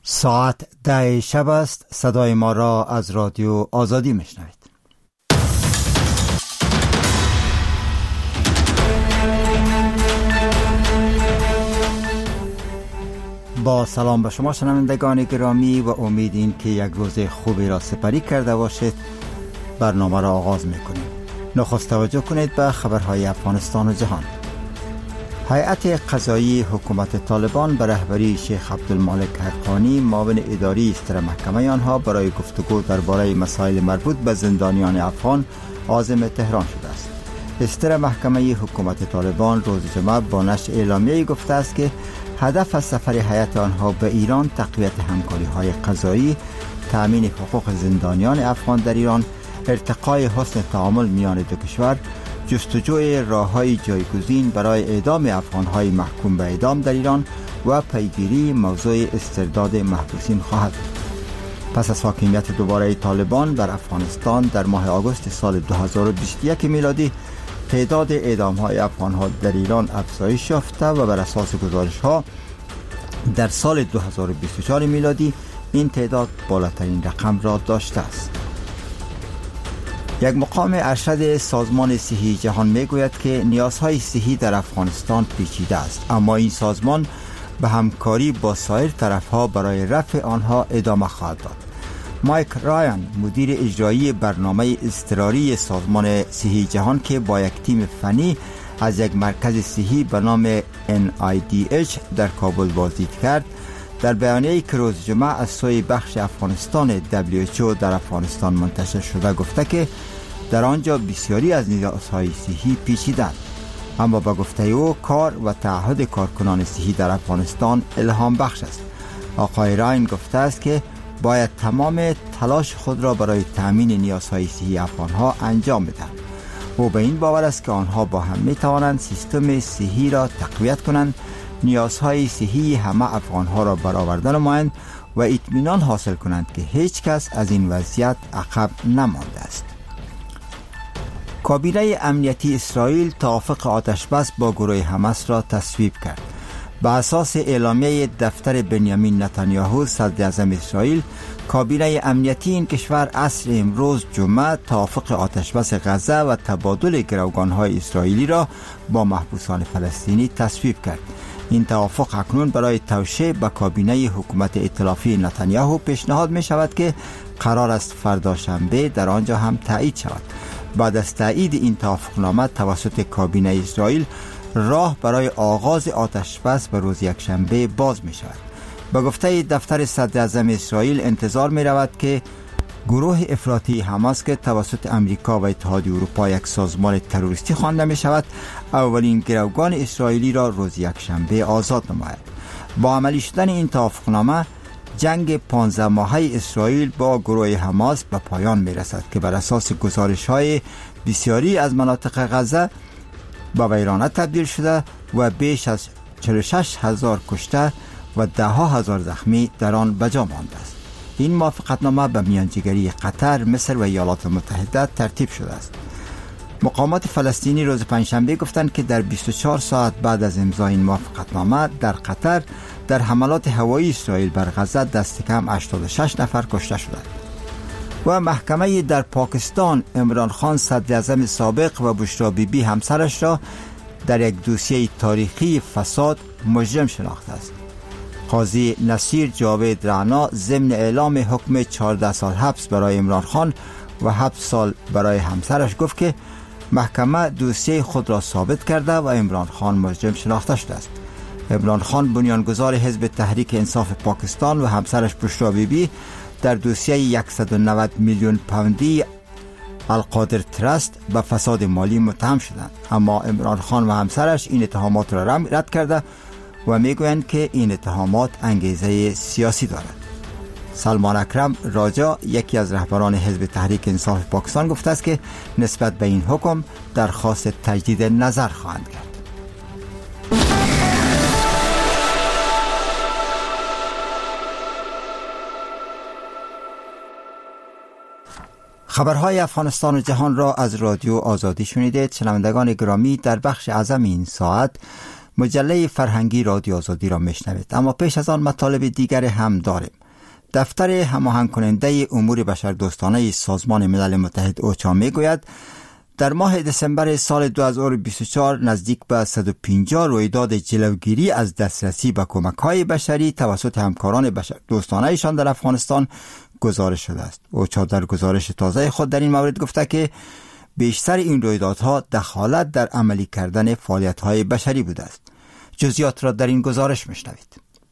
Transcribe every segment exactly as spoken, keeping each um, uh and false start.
ساعت ده شب است. صدای ما را از رادیو آزادی میشنوید. با سلام به شما شنوندگان گرامی و امید این که یک روز خوبی را سپری کرده باشید. برنامه را آغاز میکنیم. نخست توجه کنید به خبرهای افغانستان و جهان. هیئت قضایی حکومت طالبان به رهبری شیخ عبدالمالک حقانی معاون اداری استر محکمه آنها برای گفتگو درباره مسائل مربوط به زندانیان افغان عازم تهران شده است. استر محکمه حکومت طالبان روز جمعه با نشر اعلامیه‌ای گفته است که هدف از سفر هیئت آنها به ایران تقویت همکاری‌های قضایی، تأمین حقوق زندانیان افغان در ایران، ارتقای حسن تعامل میان دو کشور، جستجوی راه‌های جایگزین برای اعدام افغان‌های محکوم به اعدام در ایران و پیگیری موضوع استرداد محبوسین خواهد بود. پس از حاکمیت دوباره طالبان بر افغانستان در ماه آگوست سال دو هزار و بیست و یک میلادی، تعداد اعدام‌های افغان‌ها در ایران افزایش یافته و بر اساس گزارش‌ها در سال دو هزار و بیست و چهار میلادی این تعداد بالاترین رقم را داشته است. یک مقام ارشد سازمان صحی جهان میگوید که نیازهای صحی در افغانستان پیچیده است، اما این سازمان به همکاری با سایر طرفها برای رفع آنها ادامه خواهد داد. مایک رایان، مدیر اجرایی برنامه اضطراری سازمان صحی جهان که با یک تیم فنی از یک مرکز صحی به نام ان آی دی اچ در کابل بازدید کرد، در بیانیه‌ای که روز جمعه از سوی بخش افغانستان دبلیو اچ او در افغانستان منتشر شده گفته که در آنجا بسیاری از نیازهای صحی پیچیده‌اند، اما با گفته او کار و تعهد کارکنان صحی در افغانستان الهام بخش است. آقای راین گفته است که باید تمام تلاش خود را برای تأمین نیازهای صحی افغانها انجام بدهند. او به این باور است که آنها با هم می توانند سیستم صحی را تقویت کنند، نیازهای صحی همه افغانها را برآورده نمایند و اطمینان حاصل کنند که هیچ کس از این وضعیت عقب نمانده است. کابینه امنیتی اسرائیل توافق آتشبس با گروه حماس را تصویب کرد. بر اساس اعلامیه دفتر بنیامین نتانیاهو صدر اعظم اسرائیل، کابینه امنیتی این کشور عصر امروز جمعه توافق آتشبس غزه و تبادل گروگان‌های اسرائیلی را با محبوسان فلسطینی تصویب کرد. این توافق اکنون برای توشیح به کابینه حکومت ائتلافی نتانیاهو پیشنهاد می شود که قرار است فردا شنبه در آنجا هم تایید شود. بعد از تایید این توافقنامه توسط کابینه اسرائیل، راه برای آغاز آتشبس به روز یکشنبه باز می شود. به گفته دفتر صدر اعظم اسرائیل انتظار می رود که گروه افراطی حماس که توسط امریکا و اتحادیه اروپا یک سازمان تروریستی خوانده می شود، اولین گروگان اسرائیلی را روز یکشنبه آزاد نماید. با عملی شدن این توافقنامه، جنگ پانزده ماهه اسرائیل با گروه حماس به پایان می رسد که بر اساس گزارش های بسیاری از مناطق غزه به ویرانه تبدیل شده و بیش از چهل و شش هزار کشته و ده ها هزار زخمی در آن به جا مانده است. این موافقتنامه به میانجیگری قطر، مصر و ایالات متحده ترتیب شده است. مقامات فلسطینی روز پنجشنبه گفتند که در بیست و چهار ساعت بعد از امضای این موافقتنامه در قطر در حملات هوایی اسرائیل بر غزه دست کم هشتاد و شش نفر کشته شدند. و محکمه در پاکستان عمران خان صدر اعظم سابق و بشرا بیبی همسرش را در یک دوسیه تاریخی فساد مجرم شناخته است. قاضی نصیر جاوید رعنا ضمن اعلام حکم چهارده سال حبس برای عمران خان و هفت سال برای همسرش گفت که محکمه دوسیه خود را ثابت کرده و عمران خان مجرم شناخته شده است. عمران خان بنیانگذار حزب تحریک انصاف پاکستان و همسرش بشرا بیبی در دوسیه صد و نود میلیون پوندی القادر ترست به فساد مالی متهم شدند، اما عمران خان و همسرش این اتهامات را رد کرده و میگویند که این اتهامات انگیزه سیاسی دارد. سلمان اکرم راجا، یکی از رهبران حزب تحریک انصاف پاکستان، گفته است که نسبت به این حکم درخواست تجدید نظر خواهند کرد. خبرهای افغانستان و جهان را از رادیو آزادی شنیدید. شنوندگان گرامی، در بخش اعظم این ساعت مجله فرهنگی رادیو آزادی را میشنوید. اما پیش از آن مطالب دیگر هم داریم. دفتر هماهنگ کننده امور بشردوستانه سازمان ملل متحد اوچا میگوید در ماه دسامبر سال دو هزار و بیست و چهار نزدیک به صد و پنجاه رویداد جلوگیری از دسترسی به کمک‌های بشری توسط همکاران بشردوستانه‌شان در افغانستان گزارش شده است. اوچا در گزارش تازه خود در این مورد گفته که بیشتر این رویدادها دخالت در عملی کردن فعالیت‌های بشری بوده است. جزئیات را در این گزارش میشنوید.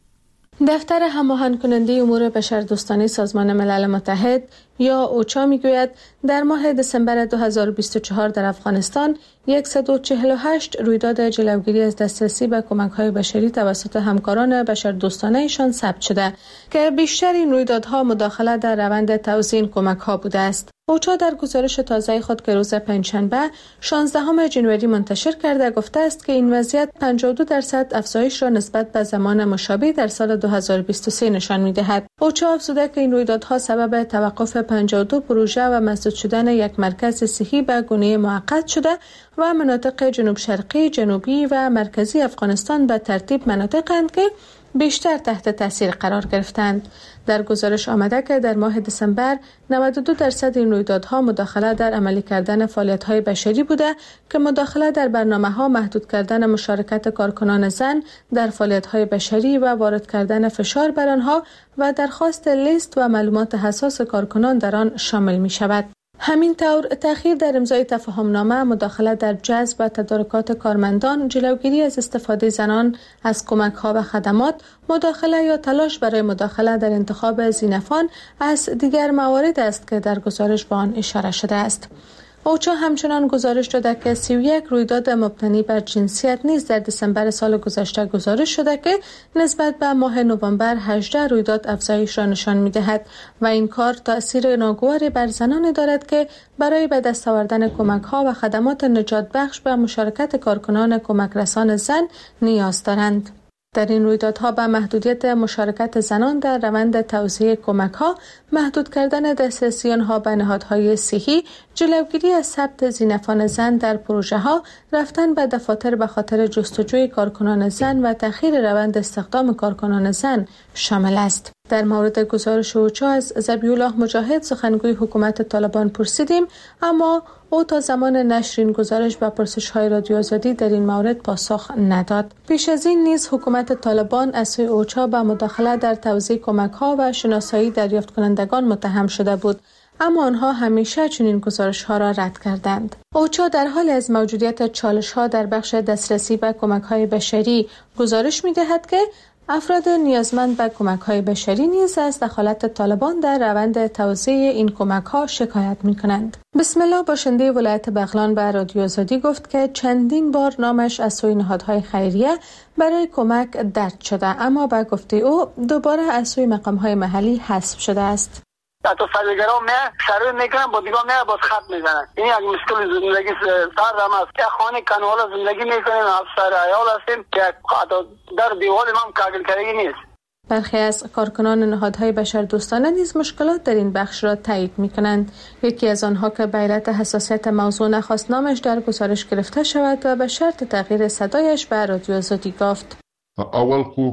دفتر هماهنگ کننده امور بشردوستانه سازمان ملل متحد یا اوچا میگوید در ماه دسامبر دو هزار و بیست و چهار در افغانستان صد و چهل و هشت رویداد جلوگیری از دسترسی به کمک‌های بشری توسط همکاران بشردوستانه‌شان ثبت شده که بیشتر این رویدادها مداخله در روند توزیع کمک‌ها بوده است. اوچا در گزارش تازه خود که روز پنجشنبه شانزدهم ژانویه منتشر کرده گفته است که این وضعیت پنجاه و دو درصد افزایش را نسبت به زمان مشابه در سال دو هزار و بیست و سه نشان می‌دهد. اوچا افزوده که این رویدادها سبب توقف پنجاه و دو پروژه و مسدود شدن یک مرکز صحی به گونه موقت شده و مناطق جنوب شرقی، جنوبی و مرکزی افغانستان به ترتیب مناطق‌اند که بیشتر تحت تاثیر قرار گرفتند. در گزارش آمده که در ماه دسامبر نود و دو درصد این رویدادها مداخله در عملی کردن فعالیت‌های بشری بوده که مداخله در برنامه‌ها محدود کردن مشارکت کارکنان زن در فعالیت‌های بشری و وارد کردن فشار بر آنها و درخواست لیست و معلومات حساس کارکنان در آن شامل می‌شود. همین طور تأخیر در امضای تفاهمنامه، مداخله در جذب و تدارکات کارمندان، جلوگیری از استفاده زنان از کمک‌ها و خدمات، مداخله یا تلاش برای مداخله در انتخاب زینفان از دیگر موارد است که در گزارش به آن اشاره شده است. اوچا همچنان گزارش داده که سی و یک رویداد مبتنی بر جنسیت نیز در دسامبر سال گذشته گزارش شده که نسبت به ماه نوامبر هجده رویداد افزایش را نشان می‌دهد و این کار تأثیر ناگواری بر زنان دارد که برای به دست آوردن کمک‌ها و خدمات نجات بخش به مشارکت کارکنان کمک رسان زن نیاز دارند. در این رویدادها به محدودیت مشارکت زنان در روند توزیع کمک‌ها، محدود کردن دسترسی آنها به نهادهای صحی، جلوگیری از ثبت زینفان زن در پروژه‌ها، رفتن به دفاتر به خاطر جستجوی کارکنان زن و تأخیر روند استخدام کارکنان زن شامل است. در مورد گزارش اوچا از ذبیح‌الله مجاهد سخنگوی حکومت طالبان پرسیدیم، اما او تا زمان نشر این گزارش و پرسش‌های رادیو آزادی در این مورد پاسخ نداد. پیش از این نیز حکومت طالبان از سوی اوچا به مداخله در توزیع کمک‌ها و شناسایی دریافت کنندگان متهم شده بود، اما آنها همیشه چنین گزارش‌ها را رد کردند. اوچا در حال از موجودیت چالش‌ها در بخش دسترسی به کمک‌های بشری گزارش می‌دهد که افراد نیازمند به کمک‌های بشری نیز از دخالت طالبان در روند توزیع این کمک‌ها شکایت می‌کنند. بسم الله باشنده ولایت بغلان به رادیو آزادی گفت که چندین بار نامش از سوی نهادهای خیریه برای کمک درج شده، اما به گفته او دوباره از سوی مقام‌های محلی حذف شده است. حتی سرگرام نه شروع میکنن با دیگاه نه باز خط میزنن. این یک مشکل زندگی سر هم است که خانه کنوال زندگی میکنیم، افسر عیال هستیم که حتی در دیوال هم کاغل کردگی نیست. برخی از کارکنان نهادهای بشردوستانه نیز مشکلات در این بخش را تایید میکنند. یکی از آنها که به علت حساسیت موضوع نخواست نامش در گزارش گرفته شود و به شرط تغییر صدایش به رادیو آزادی گفت: اول خو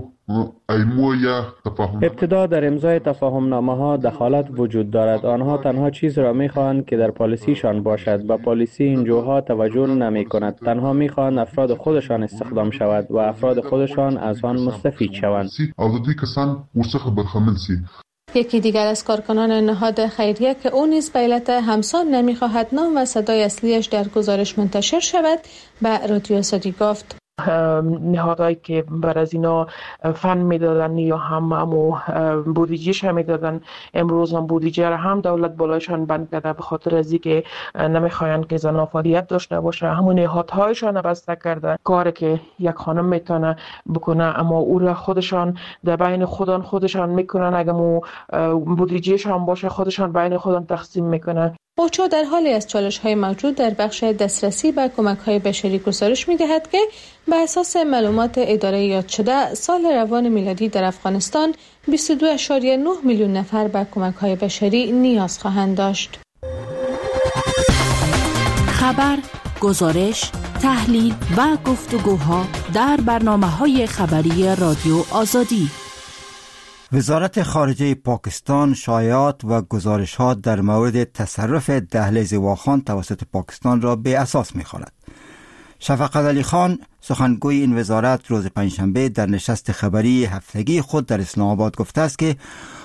ابتدا در امضای تفاهمنامه ها دخالت وجود دارد. آنها تنها چیز را می خواهند که در پالیسیشان باشد. با پالیسی این جوها توجه نمی کند. تنها می خواهند افراد خودشان استخدام شود و افراد خودشان از آن مستفید شوند. یکی دیگر از کارکنان نهاد خیریه که او نیز به علت همسان نمی خواهد نام و صدای اصلیش در گزارش منتشر شود به رادیو آزادی گفت: نهادهایی که بر از اینا فن میدادن یا هم همو بودجهش هم میدادن، امروز هم بودجه را هم دولت بالایشان بند کرده به خاطر از اینکه نمیخواین که زنان فعالیت داشته باشه. همون نهادهایشان بسته کرده کاری که یک خانم میتونه بکنه، اما او را خودشان در بین خودان خودشان میکنن. اگه مو بودجهش هم باشه خودشان بین خودان تقسیم میکنن. اوچا در حالی از چالش‌های موجود در بخش دسترسی به کمک‌های بشری گزارش می‌دهد که بر اساس معلومات اداره یاد شده سال روان میلادی در افغانستان بیست و دو ممیز نه میلیون نفر به کمک‌های بشری نیاز خواهند داشت. خبر، گزارش، تحلیل و گفتگوها در برنامه‌های خبری رادیو آزادی. وزارت خارجه پاکستان شایعات و گزارشات در مورد تصرف دهلیز واخان توسط پاکستان را به اساس می‌خواند. شفقت علی خان سخنگوی این وزارت روز پنجشنبه در نشست خبری هفتگی خود در اسلام آباد گفته است که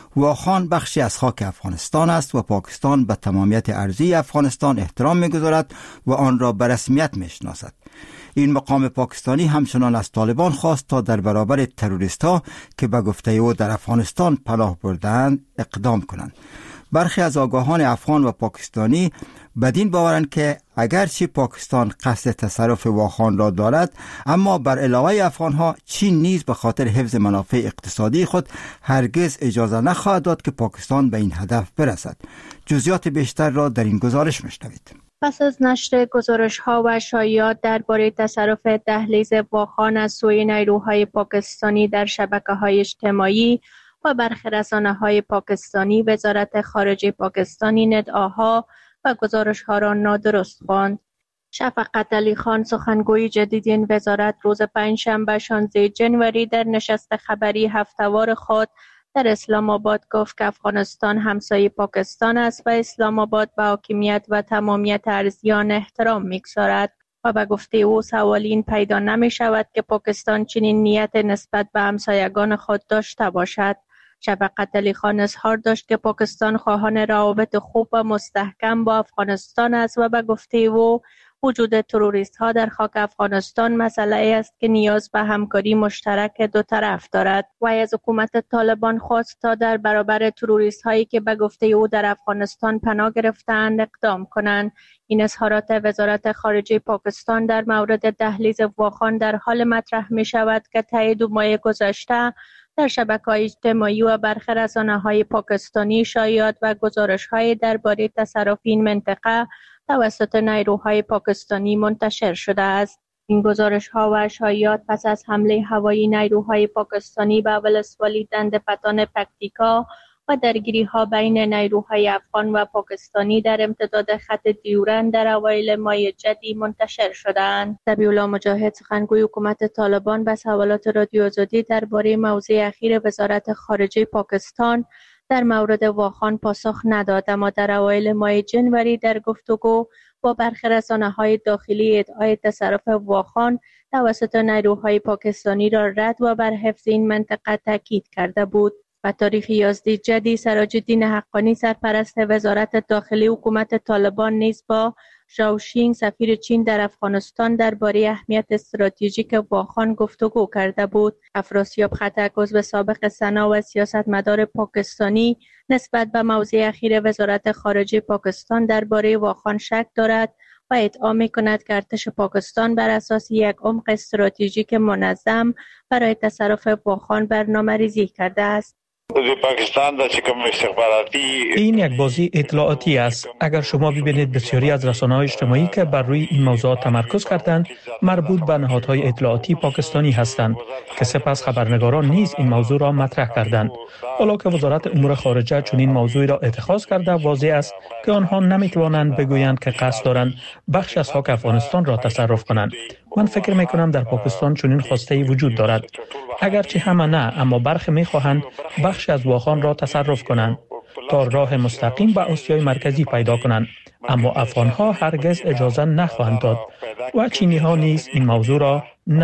واخان بخشی از خاک افغانستان است و پاکستان به تمامیت ارضی افغانستان احترام می‌گذارد و آن را به رسمیت می‌شناسد. این مقام پاکستانی همچنان از طالبان خواست تا در برابر تروریست‌ها که به گفته او در افغانستان پناه بردند اقدام کنند. برخی از آگاهان افغان و پاکستانی بدین باورند که اگرچه پاکستان قصد تصرف واخان را دارد، اما بر علاوه افغانها چین نیز به خاطر حفظ منافع اقتصادی خود هرگز اجازه نخواهد داد که پاکستان به این هدف برسد. جزئیات بیشتر را در این گزارش میشنوید. پس از نشر گزارش‌ها و شایعات درباره تصرف دهلیز واخان از سوی نیروهای پاکستانی در شبکه‌های اجتماعی و برخی رسانه‌های پاکستانی، وزارت خارجه پاکستانی ادعاها و گزارش‌ها را نادرست خواند. شفقت علی خان سخنگوی جدید این وزارت روز پنجشنبه شانزده ژانویه در نشست خبری هفته‌وار خود در اسلام آباد گفت که افغانستان همسایه پاکستان است و اسلام آباد به حاکمیت و تمامیت ارضی آن احترام می‌گذارد و به گفته او سوالی این پیدا نمی شود که پاکستان چنین نیت نسبت به همسایگان خود داشته باشد. شفقت علی خان اظهار داشت که پاکستان خواهان روابط خوب و مستحکم با افغانستان است و به گفته او وجود تروریست ها در خاک افغانستان مسئله است که نیاز به همکاری مشترک دو طرف دارد. و از حکومت طالبان خواست تا در برابر تروریست هایی که به گفته او در افغانستان پناه گرفتند اقدام کنند. این اظهارات وزارت خارجه پاکستان در مورد دهلیز واخان در حال مطرح می شود که طی دو ماه گذشته در شبکه‌های اجتماعی و برخی رسانه‌های پاکستانی شایعات و گزارش‌های درباره تصرف این منطقه توسط نیروهای پاکستانی منتشر شده است. این گزارش‌ها و شایعات پس از حمله هوایی نیروهای پاکستانی به ولسوالی دند پتان پکتیکا و درگیری‌ها بین نیروهای افغان و پاکستانی در امتداد خط دیورند در اوایل ماه جدی منتشر شدند. ذبیح‌الله مجاهد سخنگوی حکومت طالبان به سوالات رادیو آزادی درباره موضوع اخیر وزارت خارجه پاکستان در مورد واخان پاسخ نداد، اما در اوایل ماه ژانویه در گفتگو با برخی رسانه‌های داخلی ادعای تصرف واخان توسط نیروهای پاکستانی را رد و بر حفظ این منطقه تاکید کرده بود. و تاریخ یازده جدی سراج الدین حقانی سرپرست وزارت داخلی حکومت طالبان نیز با ژائو شینگ سفیر چین در افغانستان درباره اهمیت استراتژیک واخان گفتگو کرده بود. افراسیاب خټک عضو سابق سنا و سیاستمدار پاکستانی نسبت به موضوع اخیر وزارت خارجه پاکستان درباره واخان شک دارد و ادعا می‌کند که ارتش پاکستان بر اساس یک عمق استراتژیک منظم برای تصرف واخان برنامه‌ریزی کرده است. پاکستان در چکم استخباراتی این یک بازی اطلاعاتی است. اگر شما ببینید بسیاری از رسانه‌های اجتماعی که بر روی این موضوعات تمرکز کردند مربوط به نهادهای اطلاعاتی پاکستانی هستند که سپس خبرنگاران نیز این موضوع را مطرح کردند. حالا که وزارت امور خارجه چنین موضوعی را اتخاذ کرده، واضح است که آنها نمیتوانند بگویند که قصد دارند بخش از خاک افغانستان را تصرف کنند. من فکر میکنم در پاکستان چنین خواسته‌ای وجود دارد. اگرچه همه نه، اما برخی میخواهند بخش از واخان را تصرف کنند تا راه مستقیم به آسیای مرکزی پیدا کنند، اما افغانها هرگز اجازه نخواهند داد و چینی ها نیز این موضوع را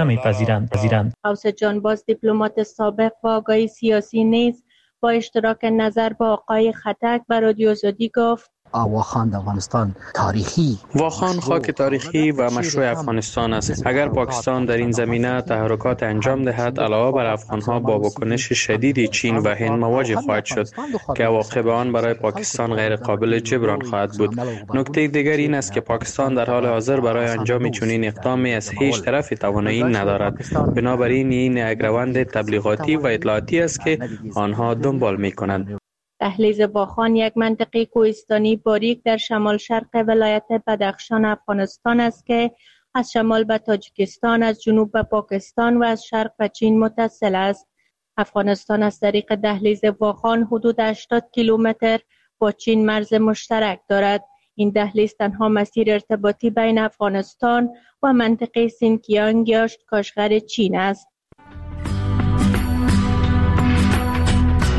نمیپذیرند. غوث جانباز دیپلمات سابق و آگاهی سیاسی نیز با اشتراک نظر با آقای خټک به رادیو آزادی گفت واخان در افغانستان تاریخی واخان خاک تاریخی و مشروع افغانستان است. اگر پاکستان در این زمینه تحرکات انجام دهد، علاوه بر افغانها با واکنش شدید چین و هند مواجه خواهد شد که عواقب آن برای پاکستان غیر قابل جبران خواهد بود. نکته دیگر این است که پاکستان در حال حاضر برای انجام چنین اقدامی از هیچ طرف توانایی ندارد. بنابراین این یک روند تبلیغاتی و اطلاعاتی است که آنها دنبال می‌کنند. دهلیز واخان یک منطقه کوهستانی باریک در شمال شرق ولایت بدخشان افغانستان است که از شمال به تاجیکستان، از جنوب به پاکستان و از شرق به چین متصل است. افغانستان از طریق دهلیز واخان حدود هشتاد کیلومتر با چین مرز مشترک دارد. این دهلیز تنها مسیر ارتباطی بین افغانستان و منطقه سینکیانگ یا کاشغر چین است.